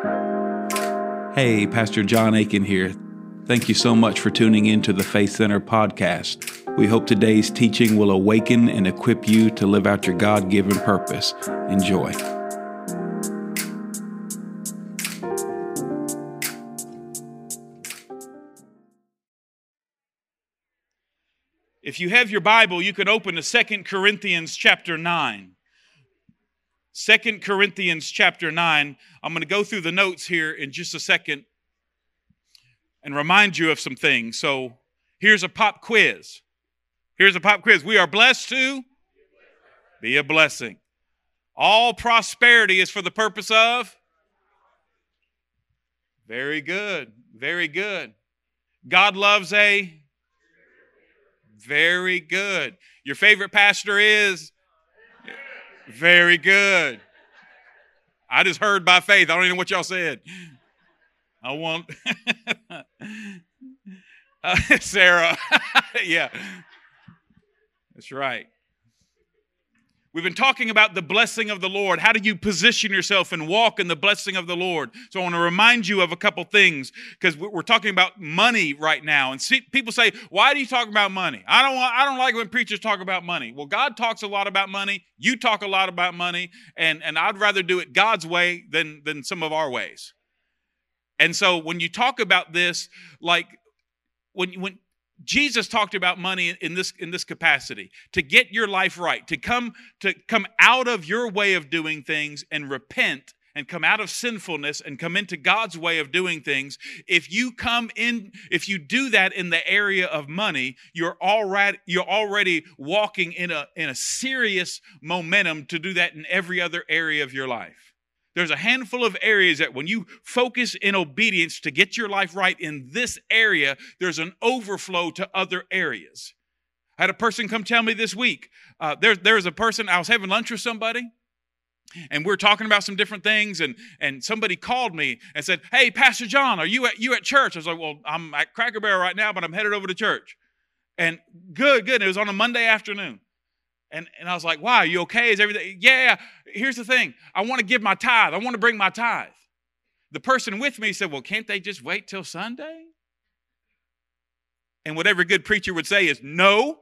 Hey, Pastor John Aiken here. Thank you so much for tuning in to the Faith Center podcast. We hope today's teaching will awaken and equip you to live out your God-given purpose. Enjoy. If you have your Bible, you can open to 2 Corinthians chapter 9. 2 Corinthians chapter 9. I'm going to go through the notes here in just a second and remind you of some things. So here's a pop quiz. We are blessed to be a blessing. All prosperity is for the purpose of? Very good. Very good. God loves a? Very good. Your favorite pastor is? Very good. I just heard by faith. I don't even know what y'all said. I want Sarah. Yeah, that's right. We've been talking about the blessing of the Lord. How do you position yourself and walk in the blessing of the Lord? So I want to remind you of a couple things because we're talking about money right now. And people say, "Why do you talk about money?" I don't like when preachers talk about money. Well, God talks a lot about money. You talk a lot about money, and I'd rather do it God's way than some of our ways. And so when you talk about this, like when Jesus talked about money in this capacity, to get your life right, to come out of your way of doing things and repent and come out of sinfulness and come into God's way of doing things. If you do that in the area of money, you're already walking in a serious momentum to do that in every other area of your life. There's a handful of areas that when you focus in obedience to get your life right in this area, there's an overflow to other areas. I had a person come tell me this week, there's a person, I was having lunch with somebody, and we're talking about some different things, and somebody called me and said, "Hey, Pastor John, are you at church?" I was like, "Well, I'm at Cracker Barrel right now, but I'm headed over to church." And good. It was on a Monday afternoon. And I was like, "Wow, are you okay? Is everything?" "Yeah, here's the thing. I want to give my tithe. I want to bring my tithe." The person with me said, "Well, can't they just wait till Sunday?" And what every good preacher would say is, "No."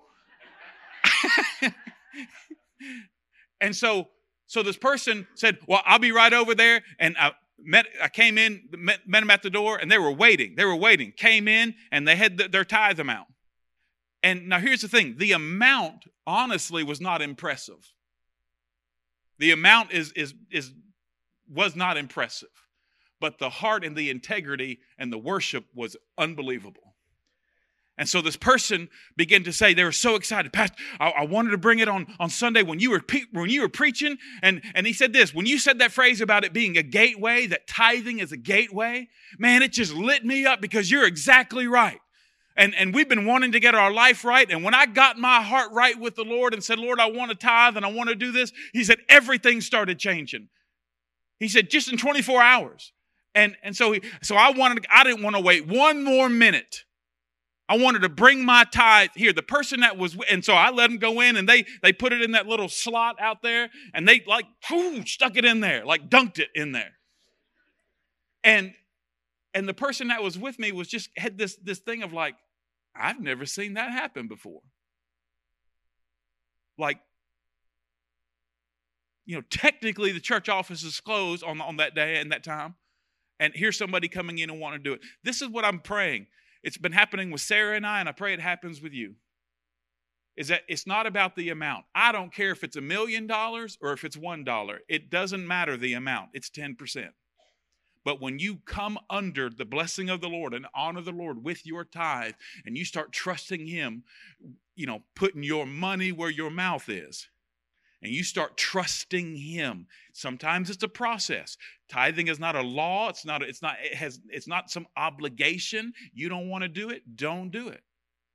And so this person said, "Well, I'll be right over there." And I came in, met them at the door, and they were waiting. Came in, and they had their tithe amount. And now here's the thing. The amount, honestly, was not impressive. The amount was not impressive. But the heart and the integrity and the worship was unbelievable. And so this person began to say, they were so excited, "Pastor, I wanted to bring it on Sunday when you were preaching." And he said this, when you said that phrase about it being a gateway, that tithing is a gateway, man, it just lit me up because you're exactly right. And we've been wanting to get our life right. And when I got my heart right with the Lord and said, "Lord, I want to tithe and I want to do this," he said, everything started changing. He said, just in 24 hours. And so I didn't want to wait one more minute. I wanted to bring my tithe here. The person that was, and so I let them go in and they put it in that little slot out there and they stuck it in there, like dunked it in there. And the person that was with me had this thing of like, I've never seen that happen before. Like, technically the church office is closed on that day and that time. And here's somebody coming in and wanting to do it. This is what I'm praying. It's been happening with Sarah and I pray it happens with you. Is that it's not about the amount. I don't care if it's $1 million or if it's $1. It doesn't matter the amount. It's 10%. But when you come under the blessing of the Lord and honor the Lord with your tithe and you start trusting Him, putting your money where your mouth is, and you start trusting Him. Sometimes it's a process. Tithing is not a law. It's not some obligation. You don't want to do it, don't do it.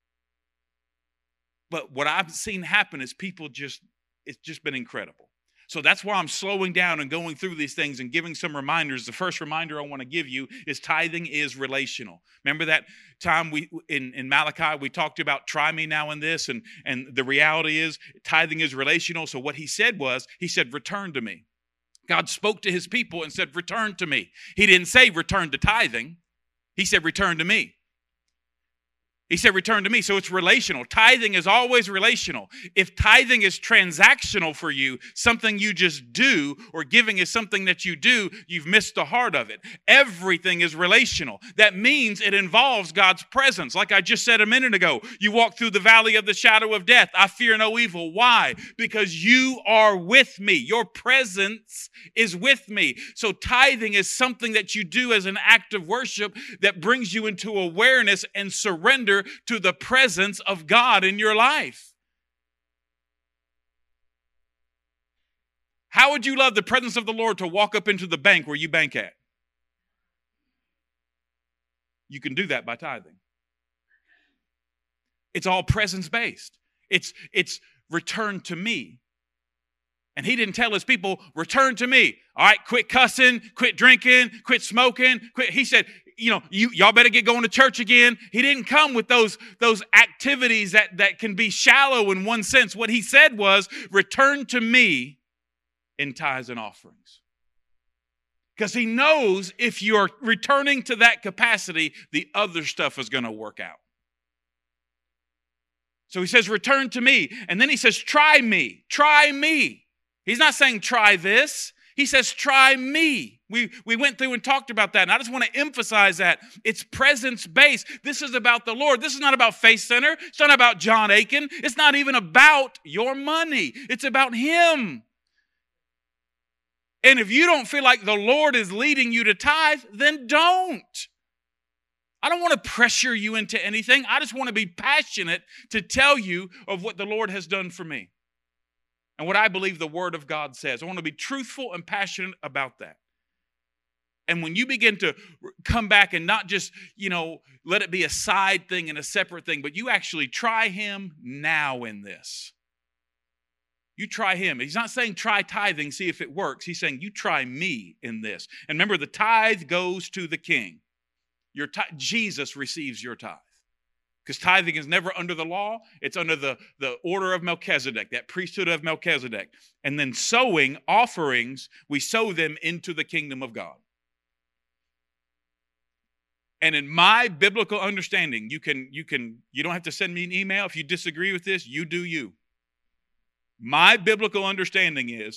But what I've seen happen is it's just been incredible. So that's why I'm slowing down and going through these things and giving some reminders. The first reminder I want to give you is tithing is relational. Remember that time in Malachi, we talked about try me now in this, and the reality is tithing is relational. So what he said, return to me. God spoke to his people and said, return to me. He didn't say return to tithing. He said, return to me. He said, return to me. So it's relational. Tithing is always relational. If tithing is transactional for you, something you just do, or giving is something that you do, you've missed the heart of it. Everything is relational. That means it involves God's presence. Like I just said a minute ago, you walk through the valley of the shadow of death. I fear no evil. Why? Because you are with me. Your presence is with me. So tithing is something that you do as an act of worship that brings you into awareness and surrender to the presence of God in your life. How would you love the presence of the Lord to walk up into the bank where you bank at? You can do that by tithing. It's all presence-based. It's return to me. And he didn't tell his people, return to me. All right, quit cussing, quit drinking, quit smoking. He said, y'all better get going to church again. He didn't come with those activities that can be shallow in one sense. What he said was, return to me in tithes and offerings. Because he knows if you're returning to that capacity, the other stuff is going to work out. So he says, return to me. And then he says, try me. Try me. He's not saying try this. He says, try me. We went through and talked about that. And I just want to emphasize that. It's presence-based. This is about the Lord. This is not about Faith Center. It's not about John Aiken. It's not even about your money. It's about him. And if you don't feel like the Lord is leading you to tithe, then don't. I don't want to pressure you into anything. I just want to be passionate to tell you of what the Lord has done for me and what I believe the Word of God says. I want to be truthful and passionate about that. And when you begin to come back and not just, let it be a side thing and a separate thing, but you actually try him now in this. You try him. He's not saying try tithing, see if it works. He's saying you try me in this. And remember, the tithe goes to the king. Jesus receives your tithe. Because tithing is never under the law. It's under the order of Melchizedek, that priesthood of Melchizedek. And then sowing offerings, we sow them into the kingdom of God. And in my biblical understanding, you don't have to send me an email. If you disagree with this, you do you. My biblical understanding is,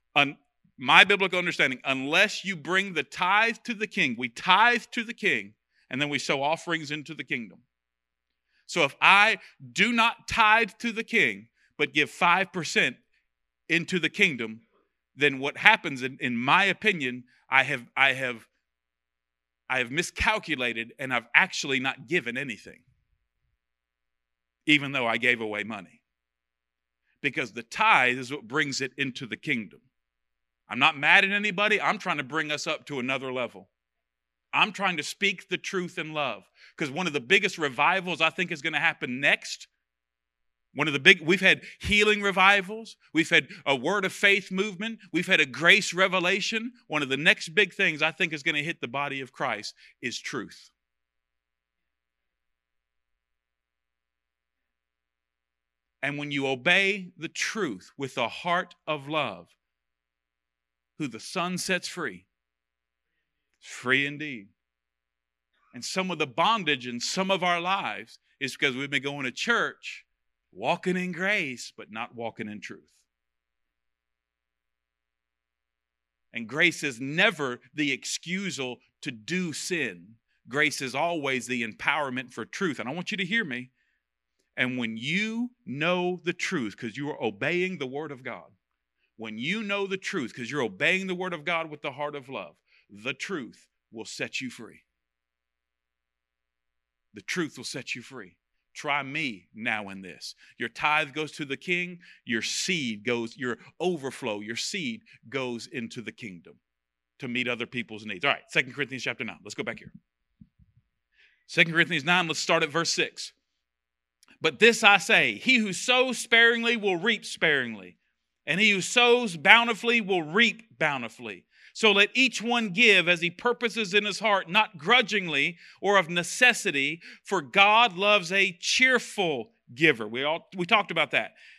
unless you bring the tithe to the king, we tithe to the king, and then we sow offerings into the kingdom. So if I do not tithe to the king, but give 5% into the kingdom, then what happens, in my opinion, I have miscalculated, and I've actually not given anything, even though I gave away money. Because the tithe is what brings it into the kingdom. I'm not mad at anybody. I'm trying to bring us up to another level. I'm trying to speak the truth in love. Because one of the biggest revivals I think is going to happen next, we've had healing revivals. We've had a word of faith movement. We've had a grace revelation. One of the next big things I think is going to hit the body of Christ is truth. And when you obey the truth with a heart of love, who the Son sets free, is free indeed. And some of the bondage in some of our lives is because we've been going to church, walking in grace, but not walking in truth. And grace is never the excusal to do sin. Grace is always the empowerment for truth. And I want you to hear me. And when you know the truth, because you are obeying the Word of God, when you know the truth, because you're obeying the Word of God with the heart of love, the truth will set you free. The truth will set you free. Try me now in this. Your tithe goes to the king. Your overflow, your seed goes into the kingdom to meet other people's needs. All right, 2 Corinthians chapter 9. Let's go back here. 2 Corinthians 9, let's start at verse 6. But this I say, he who sows sparingly will reap sparingly, and he who sows bountifully will reap bountifully. So let each one give as he purposes in his heart, not grudgingly or of necessity, for God loves a cheerful giver. We talked about that.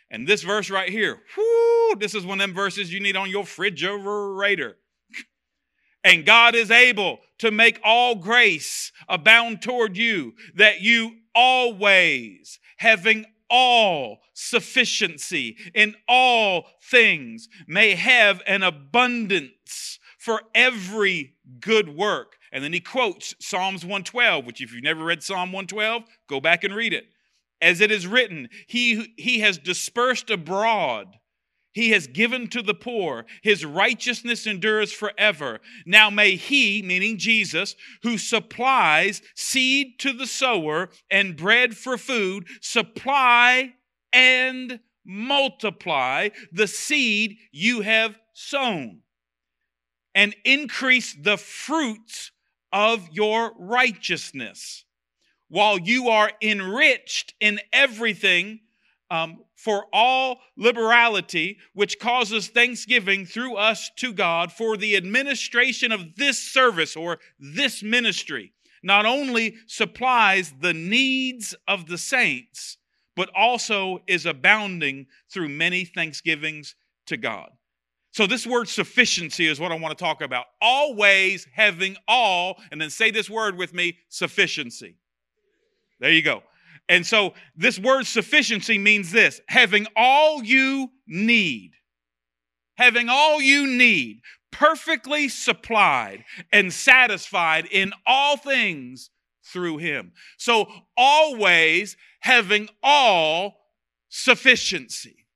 And this verse right here, whoo, this is one of them verses you need on your refrigerator. And God is able to make all grace abound toward you, that you always, having all sufficiency in all things, may have an abundance for every good work. And then he quotes Psalms 112, which if you've never read Psalm 112, go back and read it. As it is written, he has dispersed abroad. He has given to the poor. His righteousness endures forever. Now may he, meaning Jesus, who supplies seed to the sower and bread for food, supply and multiply the seed you have sown, and increase the fruits of your righteousness, while you are enriched in everything for all liberality, which causes thanksgiving through us to God for the administration of this service or this ministry, not only supplies the needs of the saints, but also is abounding through many thanksgivings to God. So this word sufficiency is what I want to talk about. Always having all, and then say this word with me, sufficiency. There you go. And so this word sufficiency means this: having all you need. Having all you need, perfectly supplied and satisfied in all things through him. So always having all sufficiency.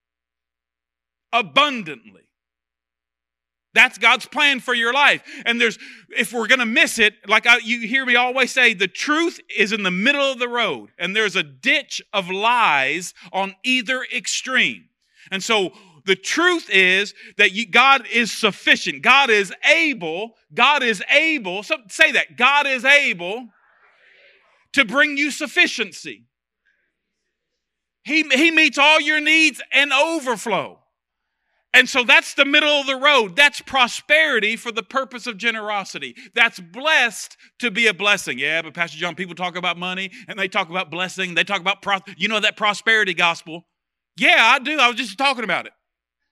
Abundantly. That's God's plan for your life. And if we're going to miss it, like you hear me always say, the truth is in the middle of the road. And there's a ditch of lies on either extreme. And so the truth is that God is sufficient. God is able. So say that. God is able to bring you sufficiency. He meets all your needs and overflow. And so that's the middle of the road. That's prosperity for the purpose of generosity. That's blessed to be a blessing. Yeah, but Pastor John, people talk about money and they talk about blessing. They talk about, that prosperity gospel. Yeah, I do. I was just talking about it.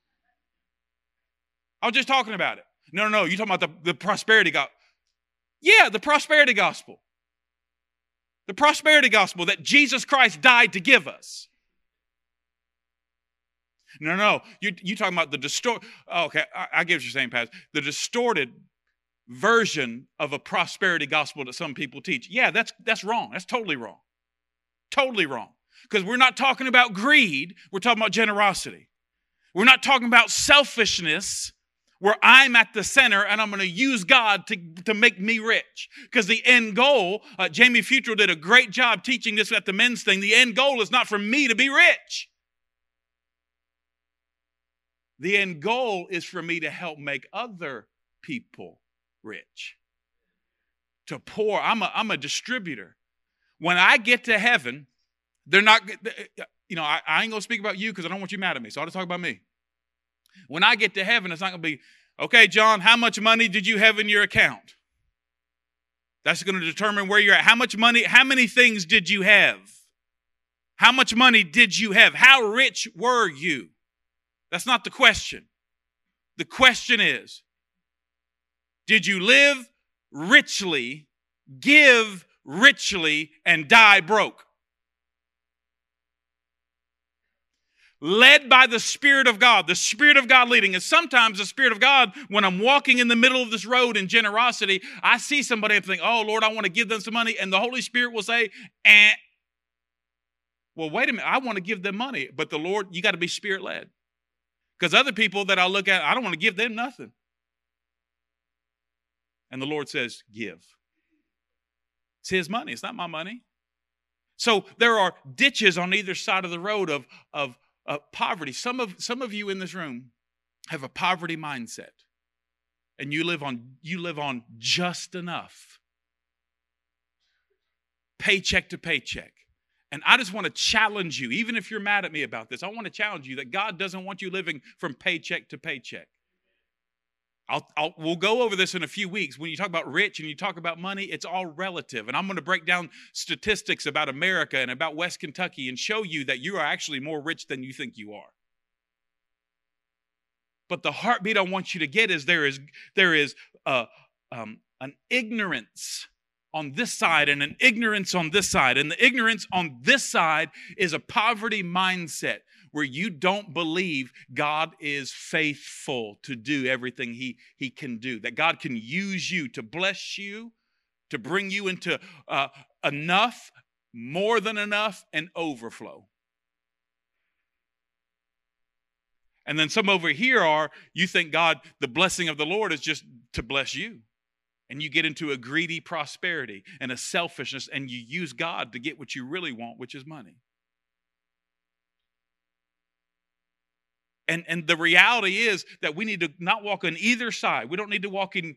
No. You're talking about the prosperity gospel. Yeah, the prosperity gospel. The prosperity gospel that Jesus Christ died to give us. No. You talking about the distorted. Oh, okay, I get what you're saying, Pastor. The distorted version of a prosperity gospel that some people teach. Yeah, that's wrong. That's totally wrong. Totally wrong. Because we're not talking about greed. We're talking about generosity. We're not talking about selfishness where I'm at the center and I'm going to use God to make me rich. Because the end goal, Jamie Futrell did a great job teaching this at the men's thing. The end goal is not for me to be rich. The end goal is for me to help make other people rich. To pour. I'm a distributor. When I get to heaven, they're not, I ain't going to speak about you because I don't want you mad at me. So I'll just talk about me. When I get to heaven, it's not going to be, okay, John, how much money did you have in your account? That's going to determine where you're at. How much money, how many things did you have? How much money did you have? How rich were you? That's not the question. The question is, did you live richly, give richly, and die broke? Led by the Spirit of God leading. And sometimes the Spirit of God, when I'm walking in the middle of this road in generosity, I see somebody and think, oh, Lord, I want to give them some money. And the Holy Spirit will say, well, wait a minute, I want to give them money. But the Lord, you got to be Spirit-led. Because other people that I look at, I don't want to give them nothing. And the Lord says, give. It's his money. It's not my money. So there are ditches on either side of the road of poverty. Some of you in this room have a poverty mindset. And you live on just enough. Paycheck to paycheck. And I just want to challenge you, even if you're mad at me about this, I want to challenge you that God doesn't want you living from paycheck to paycheck. We'll go over this in a few weeks. When you talk about rich and you talk about money, it's all relative. And I'm going to break down statistics about America and about West Kentucky and show you that you are actually more rich than you think you are. But the heartbeat I want you to get is there is an ignorance on this side and an ignorance on this side. And the ignorance on this side is a poverty mindset where you don't believe God is faithful to do everything he can do, that God can use you to bless you, to bring you into enough, more than enough, and overflow. And then some over here you think God, the blessing of the Lord is just to bless you. And you get into a greedy prosperity and a selfishness, and you use God to get what you really want, which is money. And the reality is that we need to not walk on either side. We don't need to walk in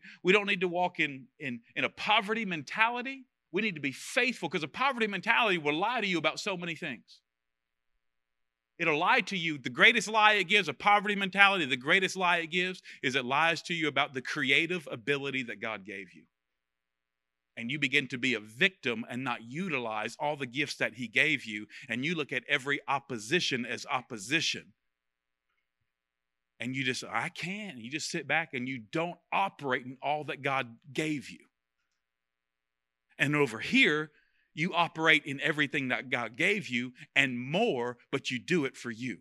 a poverty mentality. We need to be faithful, because a poverty mentality will lie to you about so many things. It'll lie to you. The greatest lie it gives, a poverty mentality, the greatest lie it gives is it lies to you about the creative ability that God gave you. And you begin to be a victim and not utilize all the gifts that he gave you. And you look at every opposition as opposition. And you just, I can't. You just sit back and you don't operate in all that God gave you. And over here, you operate in everything that God gave you and more, but you do it for you.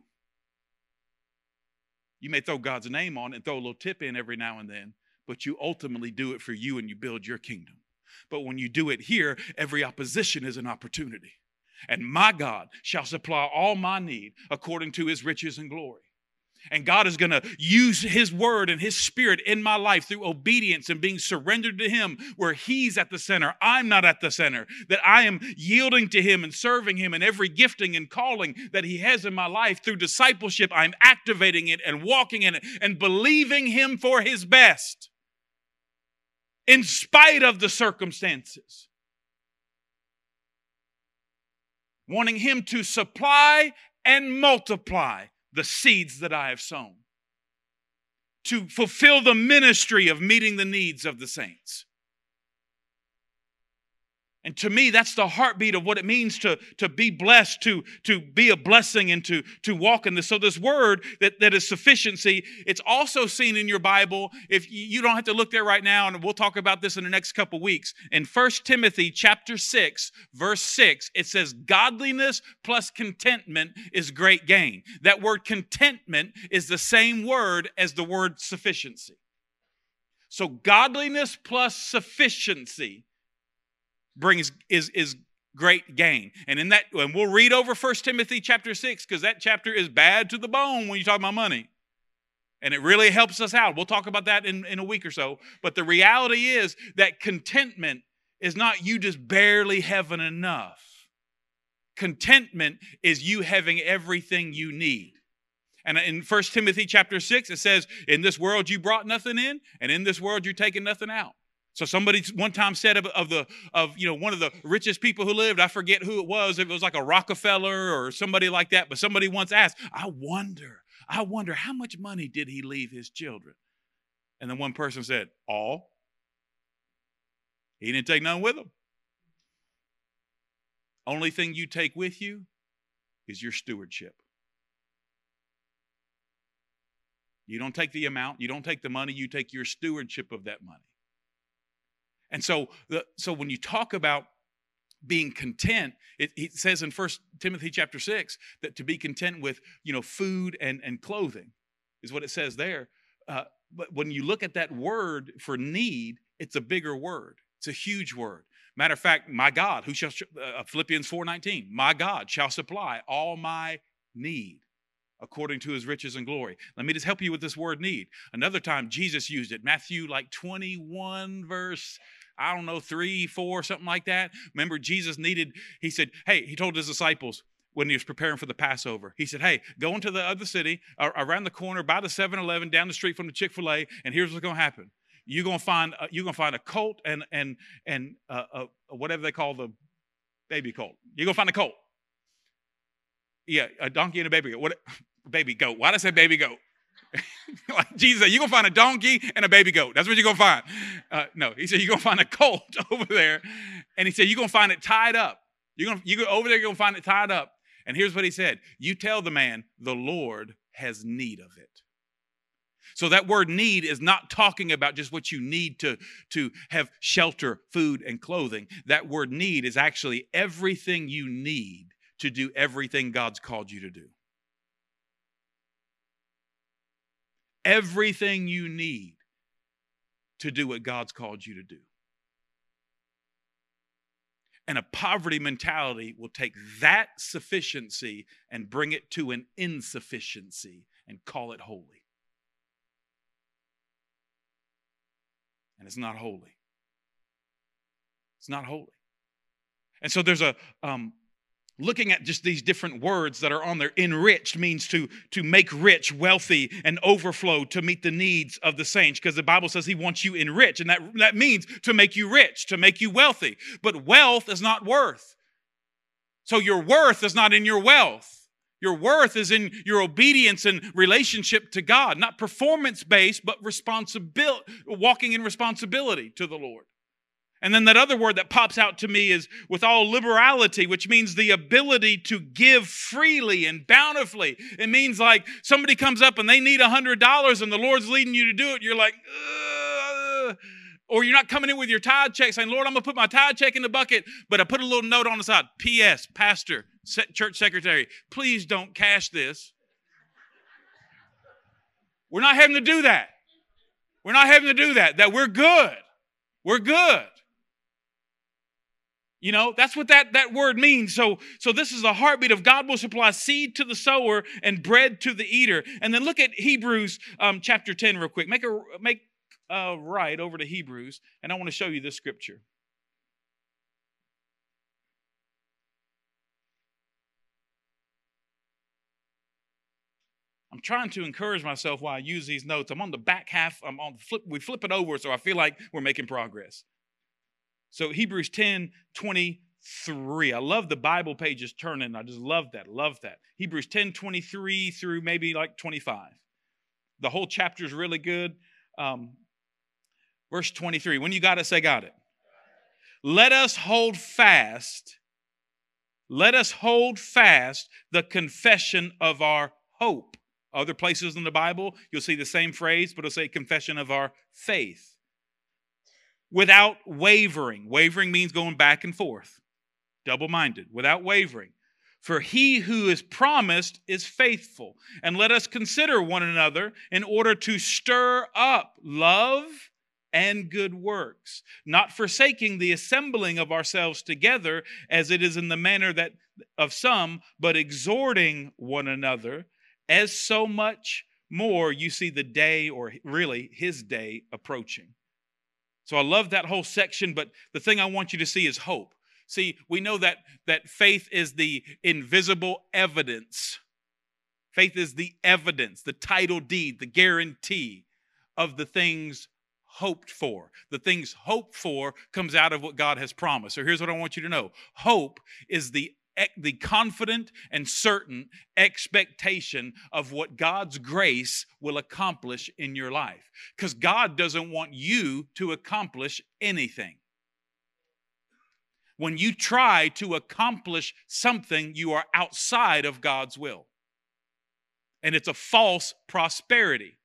You may throw God's name on it and throw a little tip in every now and then, but you ultimately do it for you and you build your kingdom. But when you do it here, every opposition is an opportunity. And my God shall supply all my need according to his riches and glory. And God is going to use his word and his spirit in my life through obedience and being surrendered to him, where he's at the center. I'm not at the center. That I am yielding to him and serving him in every gifting and calling that he has in my life. Through discipleship, I'm activating it and walking in it and believing him for his best in spite of the circumstances. Wanting him to supply and multiply the seeds that I have sown, to fulfill the ministry of meeting the needs of the saints. And to me, that's the heartbeat of what it means to be blessed, to be a blessing, and to walk in this. So this word that is sufficiency, it's also seen in your Bible. If you don't have to look there right now, and we'll talk about this in the next couple weeks. In 1 Timothy chapter 6, verse 6, it says, godliness plus contentment is great gain. That word contentment is the same word as the word sufficiency. So godliness plus sufficiency is great gain. And in that, and we'll read over 1 Timothy chapter 6, because that chapter is bad to the bone when you talk about money. And it really helps us out. We'll talk about that in a week or so. But the reality is that contentment is not you just barely having enough. Contentment is you having everything you need. And in 1 Timothy chapter 6, it says, in this world you brought nothing in, and in this world you're taking nothing out. So somebody one time said of one of the richest people who lived, I forget who it was, if it was like a Rockefeller or somebody like that, but somebody once asked, I wonder how much money did he leave his children? And then one person said, all. He didn't take none with him. Only thing you take with you is your stewardship. You don't take the amount, you don't take the money, you take your stewardship of that money. And so when you talk about being content, it says in 1 Timothy chapter 6 that to be content with, food and clothing is what it says there. But when you look at that word for need, it's a bigger word. It's a huge word. Matter of fact, my God, who shall Philippians 4:19, my God shall supply all my need according to his riches and glory. Let me just help you with this word need. Another time Jesus used it. Matthew 21 verse, 3, 4, something like that. Remember, Jesus he said, hey, he told his disciples when he was preparing for the Passover, he said, hey, go into the other city, around the corner by the 7-Eleven, down the street from the Chick-fil-A, and here's what's going to happen. You're going to find a colt and whatever they call the baby colt. You're going to find a colt. Yeah, a donkey and a baby goat. Baby goat. Why did I say baby goat? Like Jesus said, you're going to find a donkey and a baby goat. That's what you're going to find. No, he said, you're going to find a colt over there. And he said, you're going to find it tied up. You go over there, you're going to find it tied up. And here's what he said. You tell the man, the Lord has need of it. So that word need is not talking about just what you need to have shelter, food, and clothing. That word need is actually everything you need to do everything God's called you to do. Everything you need to do what God's called you to do. And a poverty mentality will take that sufficiency and bring it to an insufficiency and call it holy. And it's not holy. It's not holy. And so there's a looking at just these different words that are on there. Enriched means to make rich, wealthy, and overflow to meet the needs of the saints, because the Bible says he wants you enriched, and that means to make you rich, to make you wealthy. But wealth is not worth. So your worth is not in your wealth. Your worth is in your obedience and relationship to God, not performance-based, but walking in responsibility to the Lord. And then that other word that pops out to me is with all liberality, which means the ability to give freely and bountifully. It means like somebody comes up and they need $100 and the Lord's leading you to do it. You're like, ugh. Or you're not coming in with your tithe check saying, Lord, I'm going to put my tithe check in the bucket, but I put a little note on the side. P.S. Pastor, church secretary, please don't cash this. We're not having to do that. We're not having to do that. That we're good. We're good. You know, that's what that word means. So this is the heartbeat of God will supply seed to the sower and bread to the eater. And then look at Hebrews chapter 10 real quick. Make a right over to Hebrews, and I want to show you this scripture. I'm trying to encourage myself while I use these notes. I'm on the back half. We flip it over, so I feel like we're making progress. So Hebrews 10:23. I love the Bible pages turning. I just love that. Love that. Hebrews 10:23 through maybe like 25. The whole chapter is really good. Verse 23. When you got it, say got it. Let us hold fast. Let us hold fast the confession of our hope. Other places in the Bible, you'll see the same phrase, but it'll say confession of our faith. Without wavering. Wavering means going back and forth. Double-minded. Without wavering. For he who is promised is faithful. And let us consider one another in order to stir up love and good works, not forsaking the assembling of ourselves together as it is in the manner that of some, but exhorting one another, as so much more you see the day, or really his day, approaching. So I love that whole section, but the thing I want you to see is hope. See, we know that faith is the invisible evidence. Faith is the evidence, the title deed, the guarantee of the things hoped for. The things hoped for comes out of what God has promised. So here's what I want you to know. Hope is the confident and certain expectation of what God's grace will accomplish in your life. Because God doesn't want you to accomplish anything. When you try to accomplish something, you are outside of God's will. And it's a false prosperity.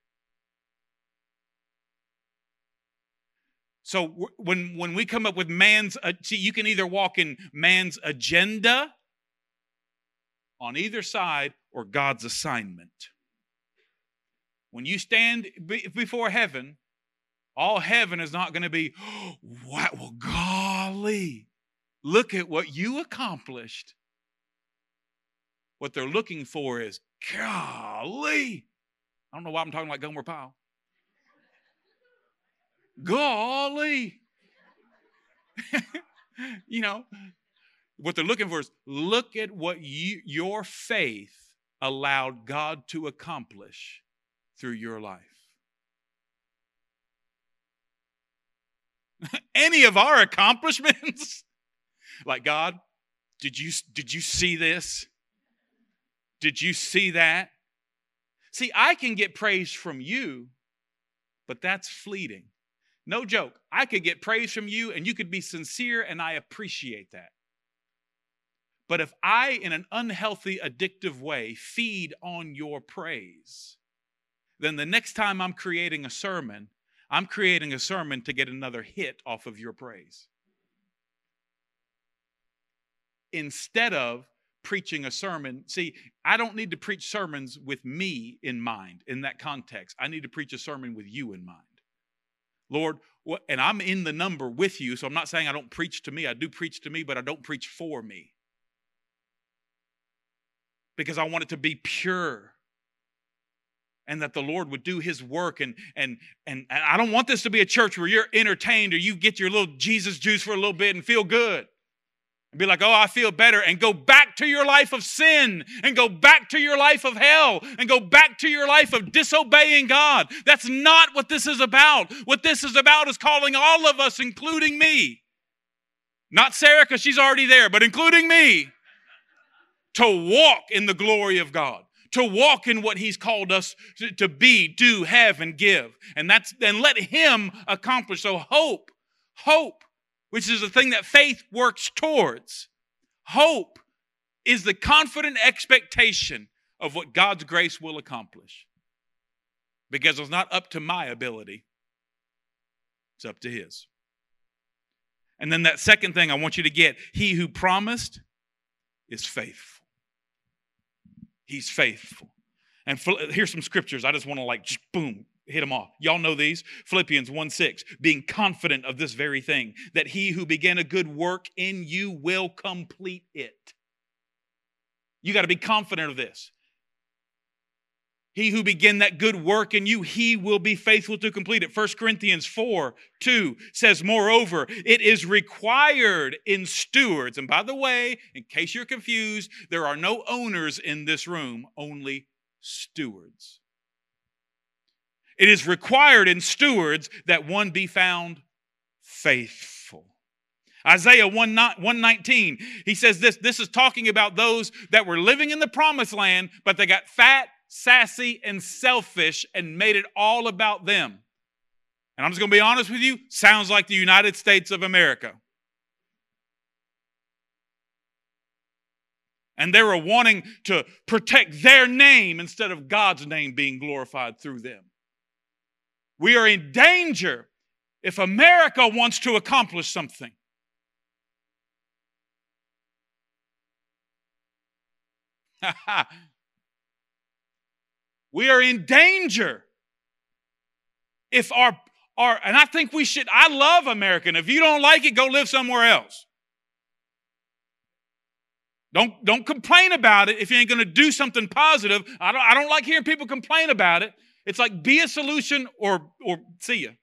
So when we come up with you can either walk in man's agenda on either side or God's assignment. When you stand before heaven, all heaven is not going to be, what? Well, golly, look at what you accomplished. What they're looking for is, golly. I don't know why I'm talking like Gomer Pyle. Golly. You know, what they're looking for is, look at what your faith allowed God to accomplish through your life. Any of our accomplishments, like, God, did you see this? Did you see that? See, I can get praise from you, but that's fleeting. No joke. I could get praise from you and you could be sincere, and I appreciate that. But if I, in an unhealthy, addictive way, feed on your praise, then the next time I'm creating a sermon to get another hit off of your praise. Instead of preaching a sermon, see, I don't need to preach sermons with me in mind in that context. I need to preach a sermon with you in mind. Lord, and I'm in the number with you, so I'm not saying I don't preach to me. I do preach to me, but I don't preach for me. Because I want it to be pure. And that the Lord would do his work. And I don't want this to be a church where you're entertained or you get your little Jesus juice for a little bit and feel good. And be like, oh, I feel better. And go back to your life of sin. And go back to your life of hell. And go back to your life of disobeying God. That's not what this is about. What this is about is calling all of us, including me. Not Sarah, because she's already there, but including me. To walk in the glory of God. To walk in what he's called us to be, do, have, and give. And let him accomplish. So hope, which is the thing that faith works towards. Hope is the confident expectation of what God's grace will accomplish. Because it's not up to my ability. It's up to his. And then that second thing I want you to get, he who promised is faithful. He's faithful. And here's some scriptures. I just want to just boom, hit them off. Y'all know these. Philippians 1:6, being confident of this very thing, that he who began a good work in you will complete it. You got to be confident of this. He who began that good work in you, he will be faithful to complete it. 1 Corinthians 4:2 says, moreover, it is required in stewards. And by the way, in case you're confused, there are no owners in this room, only stewards. It is required in stewards that one be found faithful. Isaiah 1:19, he says this. This is talking about those that were living in the promised land, but they got fat, sassy, and selfish and made it all about them. And I'm just going to be honest with you, sounds like the United States of America. And they were wanting to protect their name instead of God's name being glorified through them. We are in danger if America wants to accomplish something. We are in danger if and I think we should, I love America. And if you don't like it, go live somewhere else. Don't complain about it if you ain't going to do something positive. I don't like hearing people complain about it. It's like be a solution or see ya.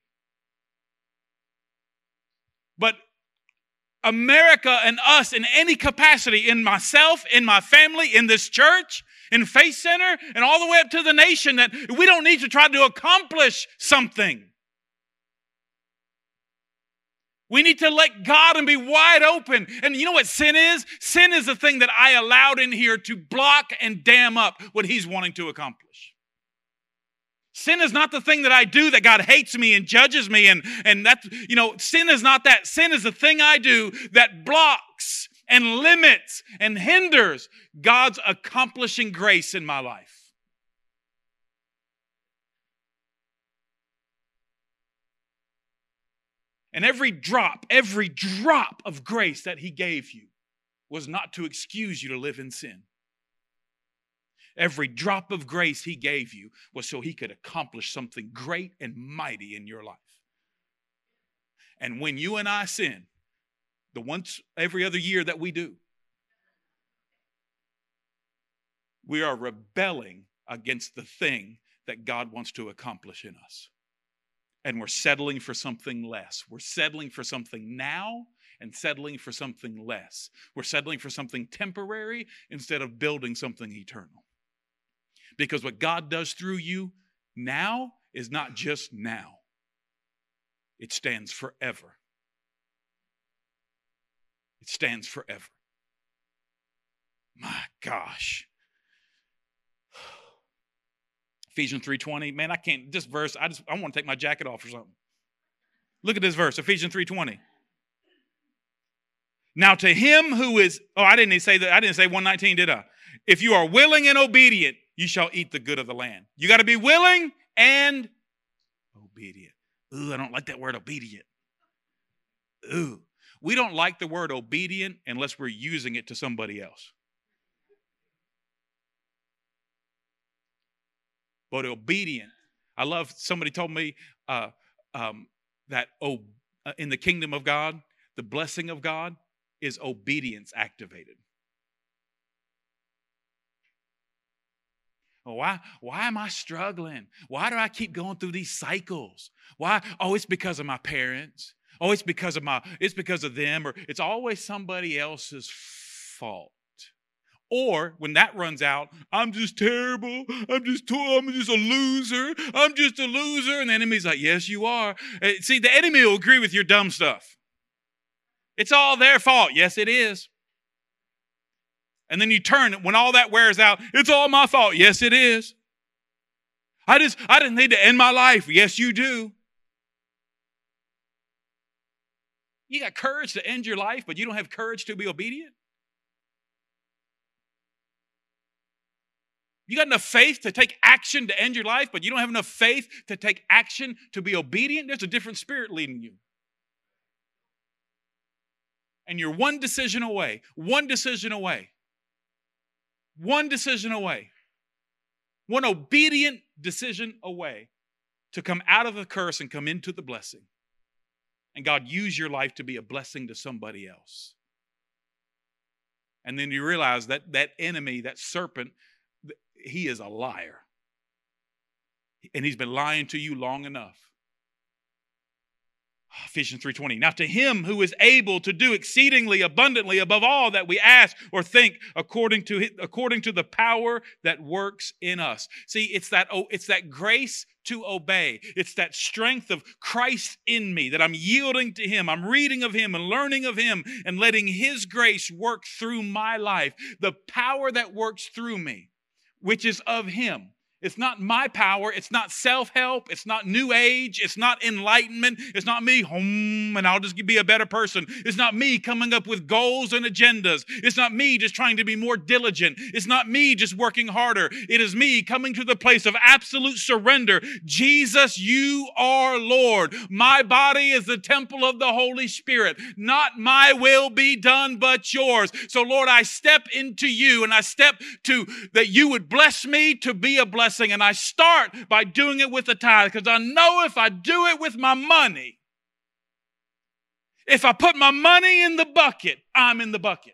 But America and us in any capacity, in myself, in my family, in this church, in Faith Center, and all the way up to the nation, that we don't need to try to accomplish something. We need to let God and be wide open. And you know what sin is? Sin is the thing that I allowed in here to block and dam up what he's wanting to accomplish. Sin is not the thing that I do that God hates me and judges me. And that's, sin is not that. Sin is the thing I do that blocks and limits and hinders God's accomplishing grace in my life. And every drop of grace that he gave you was not to excuse you to live in sin. Every drop of grace he gave you was so he could accomplish something great and mighty in your life. And when you and I sin, the once every other year that we do, we are rebelling against the thing that God wants to accomplish in us. And we're settling for something less. We're settling for something now and settling for something less. We're settling for something temporary instead of building something eternal. Because what God does through you now is not just now. It stands forever. It stands forever. My gosh. Ephesians 3:20. Man, I can't, this verse, I want to take my jacket off or something. Look at this verse, Ephesians 3:20. Now to him who is, I didn't say 119, did I? If you are willing and obedient, you shall eat the good of the land. You got to be willing and obedient. Ooh, I don't like that word obedient. Ooh, we don't like the word obedient unless we're using it to somebody else. But obedient, I love, somebody told me that in the kingdom of God, the blessing of God is obedience activated. Why am I struggling? Why do I keep going through these cycles? Why? Oh, it's because of my parents. Oh, it's because of them, or it's always somebody else's fault. Or when that runs out, I'm just terrible. I'm just a loser. I'm just a loser. And the enemy's like, yes, you are. See, the enemy will agree with your dumb stuff. It's all their fault. Yes, it is. And then you turn it, when all that wears out, it's all my fault. Yes, it is. I didn't need to end my life. Yes, you do. You got courage to end your life, but you don't have courage to be obedient? You got enough faith to take action to end your life, but you don't have enough faith to take action to be obedient? There's a different spirit leading you. And you're one decision away, one obedient decision away to come out of the curse and come into the blessing. And God use your life to be a blessing to somebody else. And then you realize that that enemy, that serpent, he is a liar. And he's been lying to you long enough. Ephesians 3:20. Now to him who is able to do exceedingly abundantly above all that we ask or think, according to the power that works in us. See, it's that grace to obey. It's that strength of Christ in me that I'm yielding to him. I'm reading of him and learning of him and letting his grace work through my life. The power that works through me, which is of him. It's not my power. It's not self-help. It's not new age. It's not enlightenment. It's not me, and I'll just be a better person. It's not me coming up with goals and agendas. It's not me just trying to be more diligent. It's not me just working harder. It is me coming to the place of absolute surrender. Jesus, you are Lord. My body is the temple of the Holy Spirit. Not my will be done, but yours. So, Lord, I step into you, and I step to that you would bless me to be a blessing. And I start by doing it with the tithe, because I know if I do it with my money, if I put my money in the bucket, I'm in the bucket.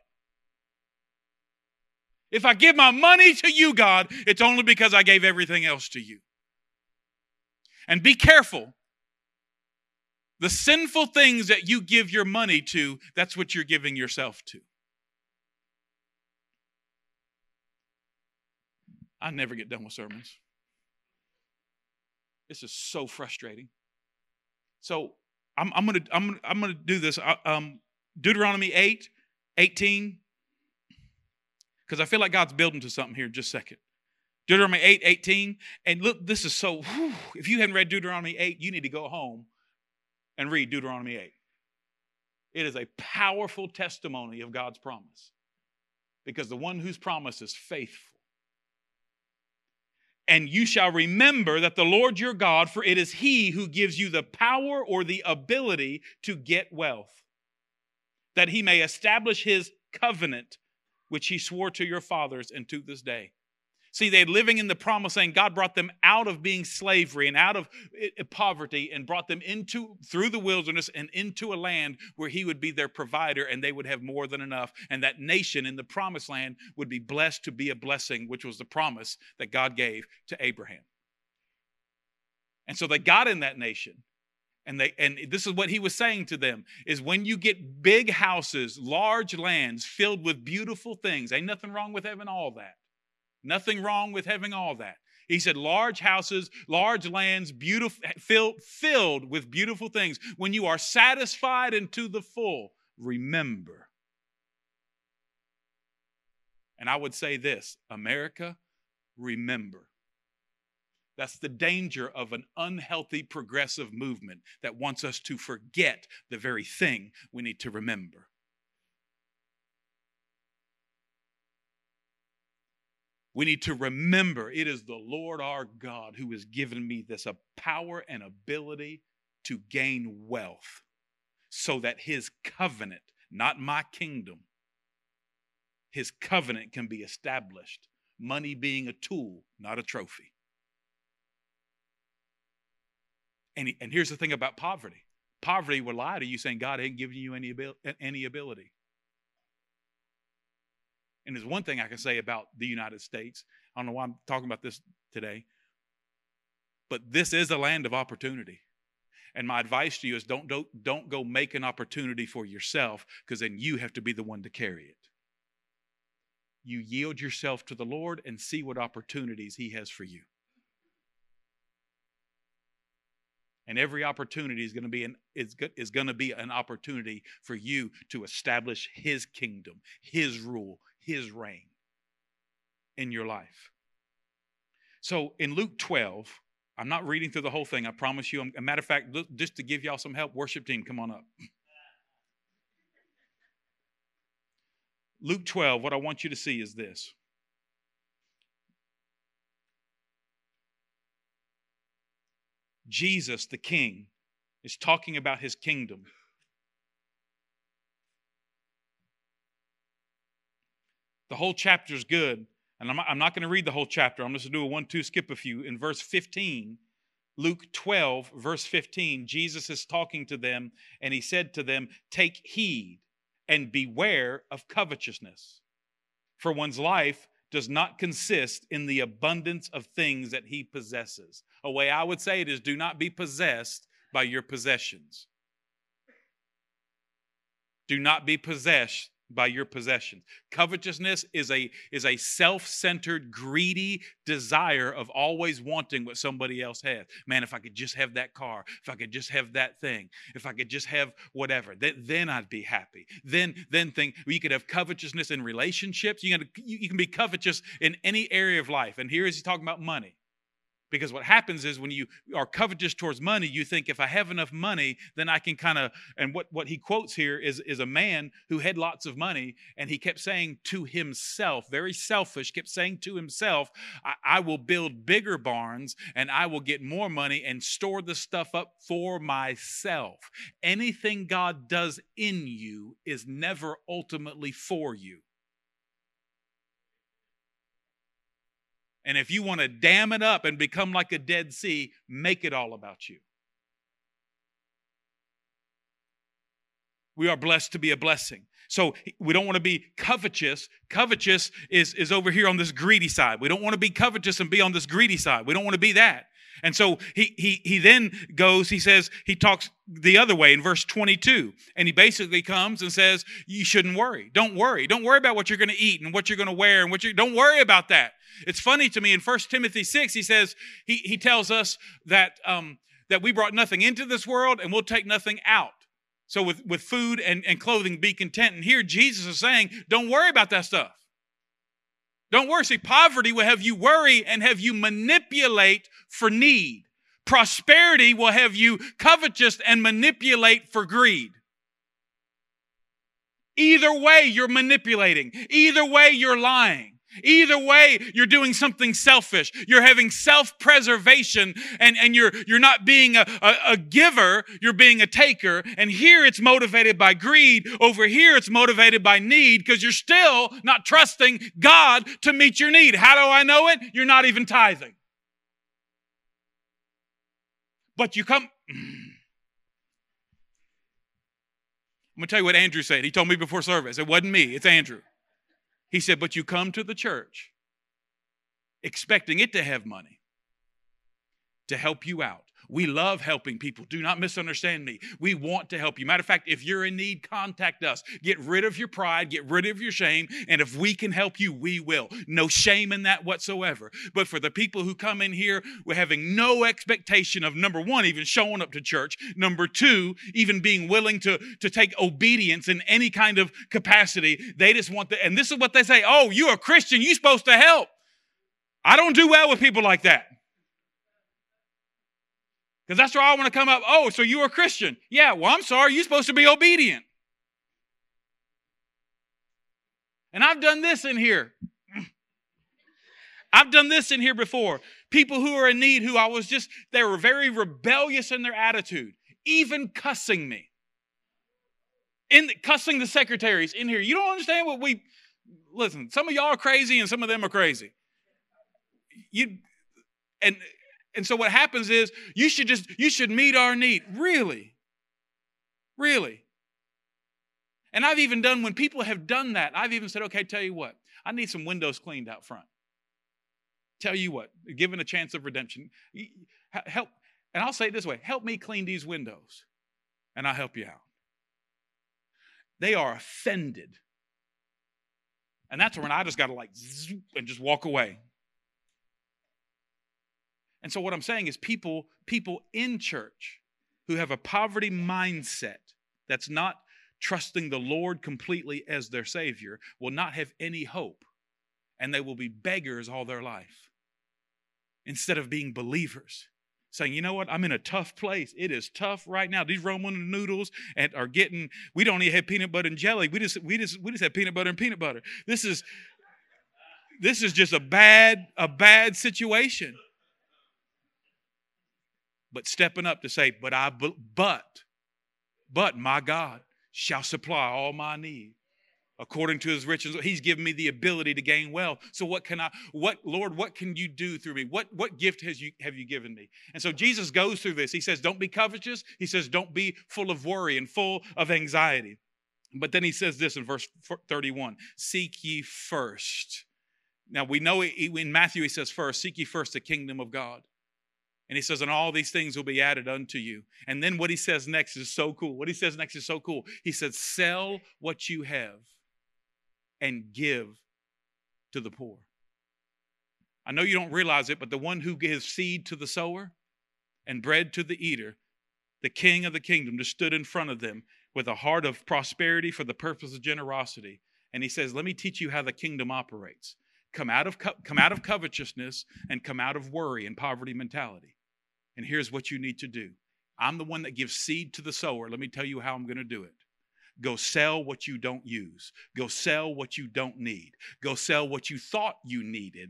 If I give my money to you, God, it's only because I gave everything else to you. And be careful. The sinful things that you give your money to, that's what you're giving yourself to. I never get done with sermons. This is so frustrating. So I'm gonna do this. Deuteronomy 8:18, because I feel like God's building to something here in just a second. Deuteronomy 8:18, and look, this is so. If you hadn't read Deuteronomy 8, you need to go home and read Deuteronomy 8. It is a powerful testimony of God's promise, because the one whose promise is faithful. And you shall remember that the Lord your God, for it is he who gives you the power or the ability to get wealth, that he may establish his covenant, which he swore to your fathers and to this day. See, they're living in the promise, saying God brought them out of being slavery and out of poverty and brought them through the wilderness and into a land where he would be their provider and they would have more than enough. And that nation in the promised land would be blessed to be a blessing, which was the promise that God gave to Abraham. And so they got in that nation. And this is what he was saying to them, is when you get big houses, large lands filled with beautiful things, ain't nothing wrong with having all that. Nothing wrong with having all that. He said large houses, large lands, beautiful, filled with beautiful things. When you are satisfied and to the full, remember. And I would say this, America, remember. That's the danger of an unhealthy progressive movement that wants us to forget the very thing we need to remember. We need to remember it is the Lord our God who has given me this power and ability to gain wealth so that his covenant, not my kingdom, his covenant can be established. Money being a tool, not a trophy. And here's the thing about poverty. Poverty will lie to you saying God ain't giving you any ability. And there's one thing I can say about the United States. I don't know why I'm talking about this today. But this is a land of opportunity. And my advice to you is don't go make an opportunity for yourself, because then you have to be the one to carry it. You yield yourself to the Lord and see what opportunities he has for you. And every opportunity is going to be an opportunity for you to establish his kingdom, his rule, his reign in your life. So in Luke 12, I'm not reading through the whole thing, I promise you. As a matter of fact, just to give y'all some help, worship team, come on up. Luke 12, what I want you to see is this. Jesus, the King, is talking about his kingdom. The whole chapter is good, and I'm not going to read the whole chapter. I'm just going to do a 1-2 skip a few. In verse 15, Luke 12, verse 15, Jesus is talking to them, and he said to them, "Take heed and beware of covetousness, for one's life does not consist in the abundance of things that he possesses." A way I would say it is, do not be possessed by your possessions. Do not be possessed by your possessions. Covetousness is a self-centered, greedy desire of always wanting what somebody else has. Man, if I could just have that car, if I could just have that thing, if I could just have whatever, then I'd be happy. Then you could have covetousness in relationships. You can be covetous in any area of life. And here he's talking about money. Because what happens is when you are covetous towards money, you think if I have enough money, then I can kind of, and what he quotes here is a man who had lots of money, and he kept saying to himself, very selfish, kept saying to himself, I will build bigger barns and I will get more money and store the stuff up for myself. Anything God does in you is never ultimately for you. And if you want to dam it up and become like a Dead Sea, make it all about you. We are blessed to be a blessing. So we don't want to be covetous. Covetous is over here on this greedy side. We don't want to be covetous and be on this greedy side. We don't want to be that. And so he then goes, he talks the other way in verse 22. And he basically comes and says, you shouldn't worry. Don't worry. Don't worry about what you're going to eat and what you're going to wear and don't worry about that. It's funny to me in 1 Timothy 6, he says, he tells us that we brought nothing into this world and we'll take nothing out. So with food and clothing, be content. And here Jesus is saying, don't worry about that stuff. Don't worry. See, poverty will have you worry and have you manipulate for need. Prosperity will have you covetous and manipulate for greed. Either way, you're manipulating. Either way, you're lying. Either way, you're doing something selfish. You're having self-preservation, and you're not being a giver, you're being a taker. And here it's motivated by greed. Over here it's motivated by need, because you're still not trusting God to meet your need. How do I know it? You're not even tithing. But you come... I'm going to tell you what Andrew said. He told me before service. It wasn't me. It's Andrew. He said, but you come to the church expecting it to have money to help you out. We love helping people. Do not misunderstand me. We want to help you. Matter of fact, if you're in need, contact us. Get rid of your pride. Get rid of your shame. And if we can help you, we will. No shame in that whatsoever. But for the people who come in here, we're having no expectation of, number one, even showing up to church. Number two, even being willing to take obedience in any kind of capacity. They just want and this is what they say, oh, you're a Christian. You're supposed to help. I don't do well with people like that. Because that's where I want to come up. Oh, so you're a Christian. Yeah, well, I'm sorry. You're supposed to be obedient. And I've done this in here. I've done this in here before. People who are in need, they were very rebellious in their attitude, even cussing me. Cussing the secretaries in here. You don't understand listen, some of y'all are crazy and some of them are crazy. And so what happens is you should meet our need. Really? Really? And I've even done, when people have done that, I've even said, okay, tell you what, I need some windows cleaned out front. Tell you what, given a chance of redemption, help, and I'll say it this way, help me clean these windows, and I'll help you out. They are offended. And that's when I just got to zoop and just walk away. And so what I'm saying is people in church who have a poverty mindset that's not trusting the Lord completely as their Savior will not have any hope. And they will be beggars all their life. Instead of being believers. Saying, you know what, I'm in a tough place. It is tough right now. These Roman noodles we don't even have peanut butter and jelly. We just have peanut butter and peanut butter. This is just a bad situation. But stepping up to say, but my God shall supply all my need according to his riches. He's given me the ability to gain wealth. So Lord, what can you do through me? What gift have you given me? And so Jesus goes through this. He says, don't be covetous. He says, don't be full of worry and full of anxiety. But then he says this in verse 31, seek ye first. Now we know in Matthew he says first, seek ye first the kingdom of God. And he says, and all these things will be added unto you. And then what he says next is so cool. What he says next is so cool. He said, sell what you have and give to the poor. I know you don't realize it, but the one who gives seed to the sower and bread to the eater, the king of the kingdom, just stood in front of them with a heart of prosperity for the purpose of generosity. And he says, let me teach you how the kingdom operates. Come out of covetousness and come out of worry and poverty mentality. And here's what you need to do. I'm the one that gives seed to the sower. Let me tell you how I'm going to do it. Go sell what you don't use. Go sell what you don't need. Go sell what you thought you needed.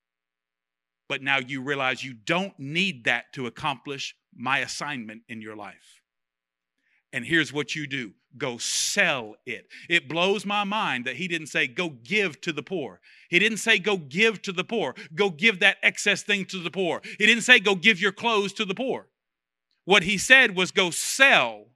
But now you realize you don't need that to accomplish my assignment in your life. And here's what you do. Go sell it. It blows my mind that he didn't say, go give to the poor. He didn't say, go give to the poor. Go give that excess thing to the poor. He didn't say, go give your clothes to the poor. What he said was, go sell.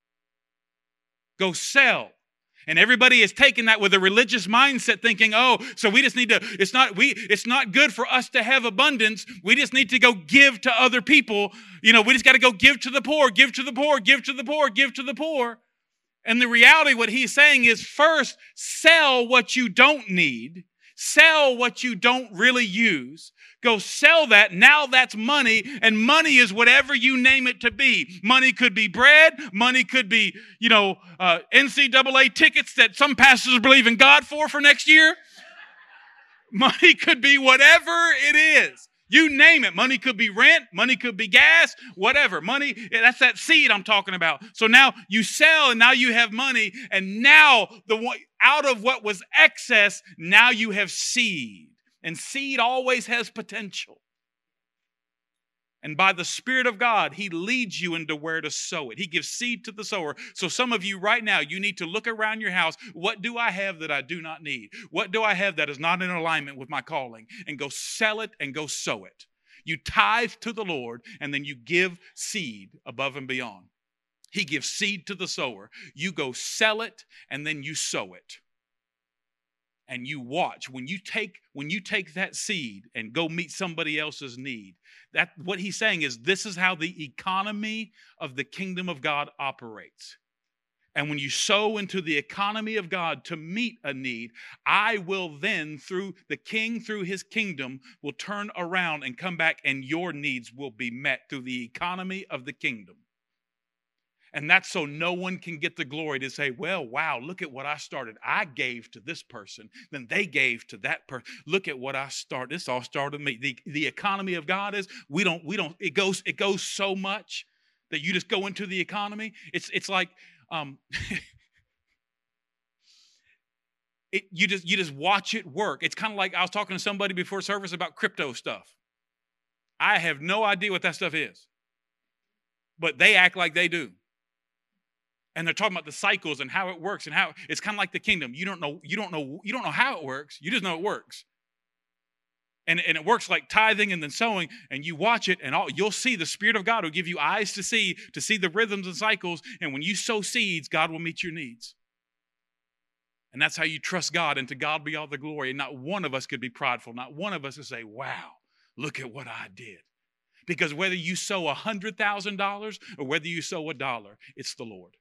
Go sell. And everybody is taking that with a religious mindset thinking, oh, so we just need to, it's not good for us to have abundance. We just need to go give to other people. We just got to go give to the poor, give to the poor, give to the poor, give to the poor. And the reality, what he's saying is first, sell what you don't need. Sell what you don't really use. Go sell that. Now that's money, and money is whatever you name it to be. Money could be bread. Money could be, NCAA tickets that some pastors believe in God for next year. Money could be whatever it is. You name it. Money could be rent. Money could be gas, whatever. Money, that's that seed I'm talking about. So now you sell and now you have money. And now out of what was excess, now you have seed. And seed always has potential. And by the Spirit of God, he leads you into where to sow it. He gives seed to the sower. So some of you right now, you need to look around your house. What do I have that I do not need? What do I have that is not in alignment with my calling? And go sell it and go sow it. You tithe to the Lord, and then you give seed above and beyond. He gives seed to the sower. You go sell it, and then you sow it. And you watch when you take that seed and go meet somebody else's need. That what he's saying is this is how the economy of the kingdom of God operates. And when you sow into the economy of God to meet a need, I will then, through the king, through his kingdom, will turn around and come back, and your needs will be met through the economy of the kingdom. And that's so no one can get the glory to say, well, wow, look at what I started. I gave to this person, then they gave to that person. Look at what I started. This all started with me. The economy of God is it goes so much that you just go into the economy. It's like you just watch it work. It's kind of like I was talking to somebody before service about crypto stuff. I have no idea what that stuff is, but they act like they do. And they're talking about the cycles and how it works and how it's kind of like the kingdom. You don't know how it works. You just know it works. And it works like tithing and then sowing, and you watch it, and you'll see the Spirit of God will give you eyes to see the rhythms and cycles. And when you sow seeds, God will meet your needs. And that's how you trust God, and to God be all the glory. And not one of us could be prideful. Not one of us would say, wow, look at what I did. Because whether you sow $100,000 or whether you sow $1, it's the Lord.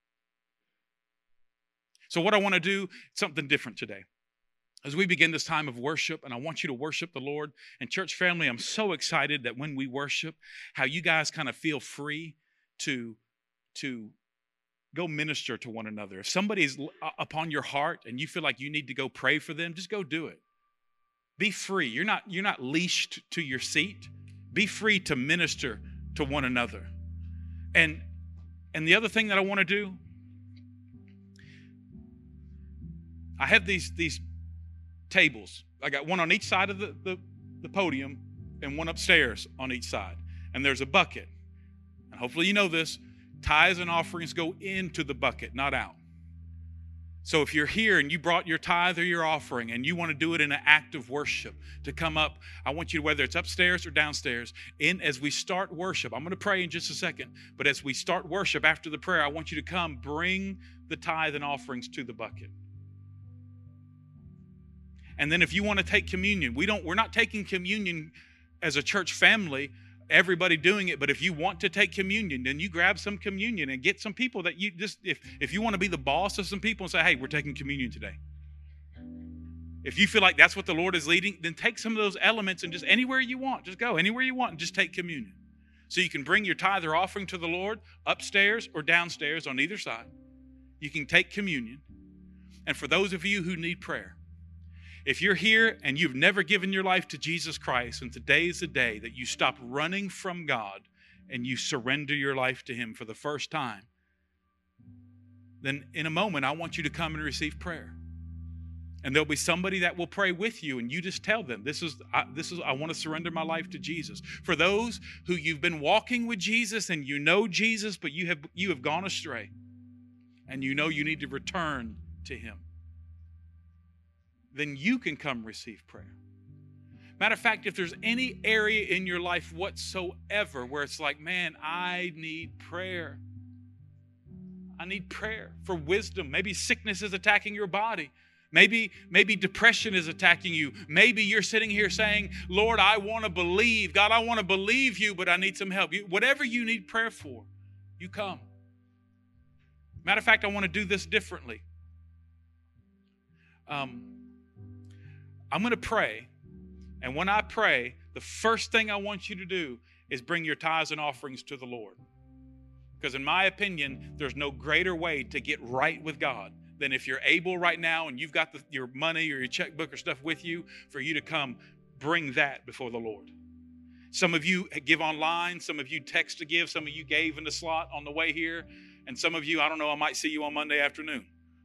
So what I want to do, something different today. As we begin this time of worship, and I want you to worship the Lord. And church family, I'm so excited that when we worship, how you guys kind of feel free to go minister to one another. If somebody's upon your heart and you feel like you need to go pray for them, just go do it. Be free. You're not leashed to your seat. Be free to minister to one another. And the other thing that I want to do, I have these tables. I got one on each side of the podium and one upstairs on each side. And there's a bucket. And hopefully you know this, tithes and offerings go into the bucket, not out. So if you're here and you brought your tithe or your offering and you want to do it in an act of worship, to come up, I want you to, whether it's upstairs or downstairs, as we start worship, I'm going to pray in just a second, but as we start worship after the prayer, I want you to come bring the tithe and offerings to the bucket. And then if you want to take communion, we're not taking communion as a church family, everybody doing it, but if you want to take communion, then you grab some communion and get some people that you just, if you want to be the boss of some people and say, hey, we're taking communion today. If you feel like that's what the Lord is leading, then take some of those elements and just anywhere you want, just go anywhere you want and just take communion. So you can bring your tithe or offering to the Lord upstairs or downstairs on either side. You can take communion. And for those of you who need prayer, if you're here and you've never given your life to Jesus Christ, and today is the day that you stop running from God and you surrender your life to Him for the first time, then in a moment, I want you to come and receive prayer. And there'll be somebody that will pray with you, and you just tell them, I want to surrender my life to Jesus. For those who you've been walking with Jesus and you know Jesus, but you have gone astray, and you know you need to return to Him, then you can come receive prayer. Matter of fact, if there's any area in your life whatsoever where it's like, man, I need prayer. I need prayer for wisdom. Maybe sickness is attacking your body. Maybe depression is attacking you. Maybe you're sitting here saying, Lord, I want to believe. God, I want to believe you, but I need some help. Whatever you need prayer for, you come. Matter of fact, I want to do this differently. I'm going to pray, and when I pray, the first thing I want you to do is bring your tithes and offerings to the Lord. Because in my opinion, there's no greater way to get right with God than if you're able right now and you've got your money or your checkbook or stuff with you, for you to come bring that before the Lord. Some of you give online, some of you text to give, some of you gave in the slot on the way here, and some of you, I don't know, I might see you on Monday afternoon.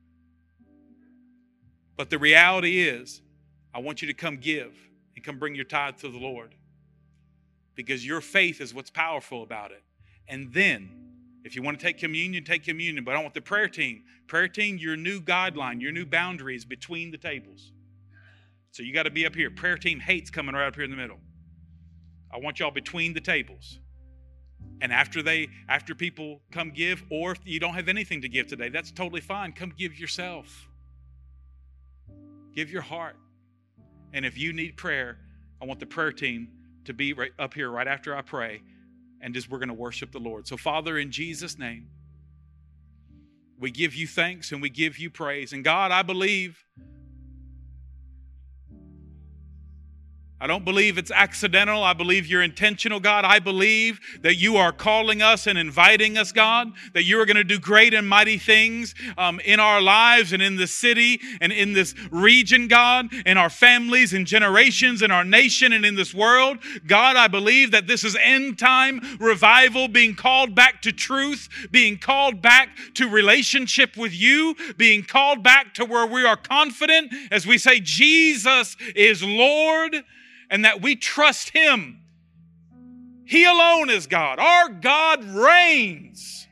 But the reality is, I want you to come give and come bring your tithe to the Lord, because your faith is what's powerful about it. And then, if you want to take communion, take communion. But I want the prayer team, your new guideline, your new boundaries between the tables. So you got to be up here. Prayer team hates coming right up here in the middle. I want y'all between the tables. And after people come give, or if you don't have anything to give today, that's totally fine. Come give yourself. Give your heart. And if you need prayer, I want the prayer team to be right up here right after I pray, and we're going to worship the Lord. So Father, in Jesus' name, we give you thanks and we give you praise. And God, I believe I don't believe it's accidental. I believe you're intentional, God. I believe that you are calling us and inviting us, God, that you are going to do great and mighty things in our lives and in this city and in this region, God, in our families and generations, in our nation and in this world. God, I believe that this is end time revival, being called back to truth, being called back to relationship with you, being called back to where we are confident as we say Jesus is Lord, and that we trust Him. He alone is God. Our God reigns.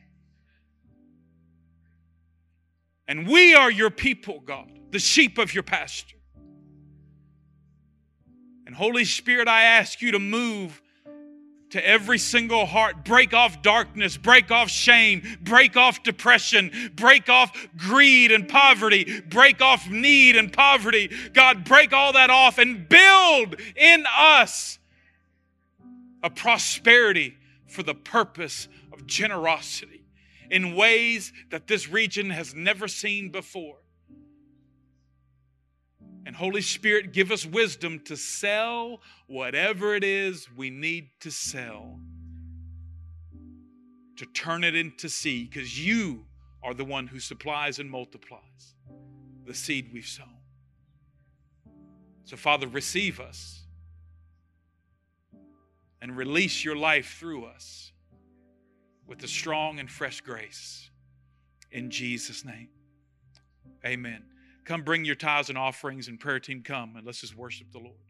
And we are your people, God, the sheep of your pasture. And Holy Spirit, I ask you to move to every single heart. Break off darkness, break off shame, break off depression, break off greed and poverty, break off need and poverty. God, break all that off and build in us a prosperity for the purpose of generosity in ways that this region has never seen before. And Holy Spirit, give us wisdom to sell whatever it is we need to sell, to turn it into seed, because you are the one who supplies and multiplies the seed we've sown. So, Father, receive us and release your life through us with a strong and fresh grace. In Jesus' name, amen. Come bring your tithes and offerings, and prayer team, come and let's just worship the Lord.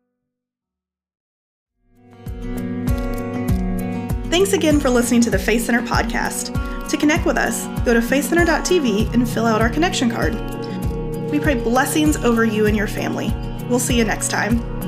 Thanks again for listening to the Faith Center podcast. To connect with us, go to faithcenter.tv and fill out our connection card. We pray blessings over you and your family. We'll see you next time.